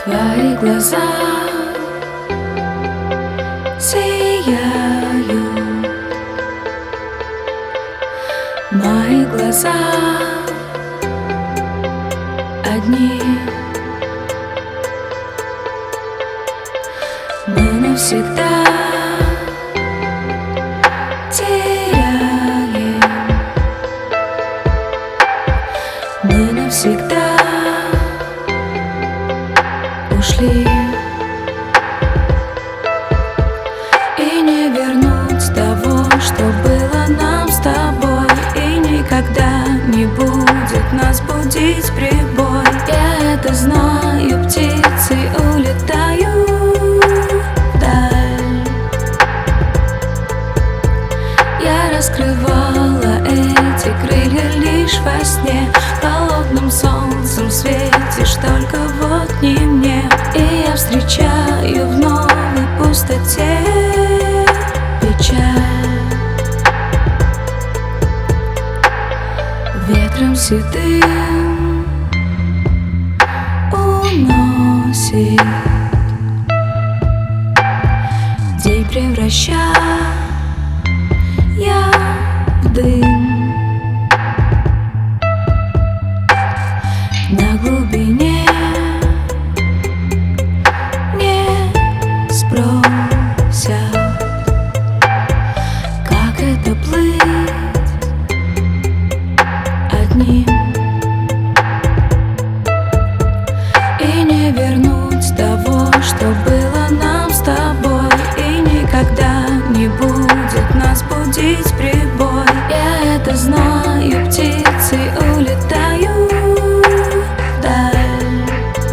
Твои глаза сияют, мои глаза одни. Мы навсегда теряем, мы навсегда ушли, и не вернуть того, что было нам с тобой, и никогда не будет нас будить прибой. Я это знаю, птицы улетают вдаль. Я раскрывала эти крылья лишь во сне, холодным солнцем светишь только вот не мне. И я встречаю в новой пустоте печаль. Ветром седым уносит день, превращая в дым. На глубине не спросят, как это плыть одним, и не вернуть того, что было нам с тобой, и никогда не будет нас будить прибой. Я это знаю, птицы улетают вдаль.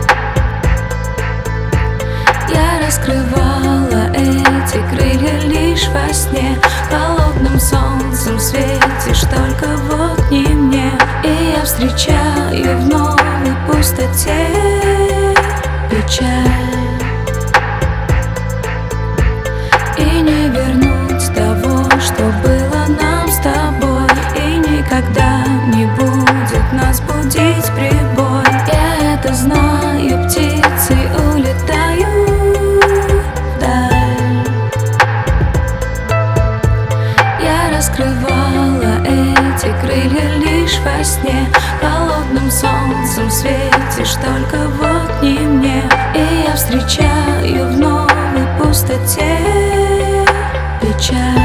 Я раскрывала эти крылья лишь во сне, холодным солнцем светишь только вот не мне. И я встречаю в новой пустоте печаль. И не вернуть того, что было нам с тобой, и никогда не будет нас будить прибой. Я это знаю, птицы улетают вдаль. Я раскрывала эти крылья лишь во сне, холодным солнцем светишь только вот не мне. И я встречаю в новой пустоте печаль.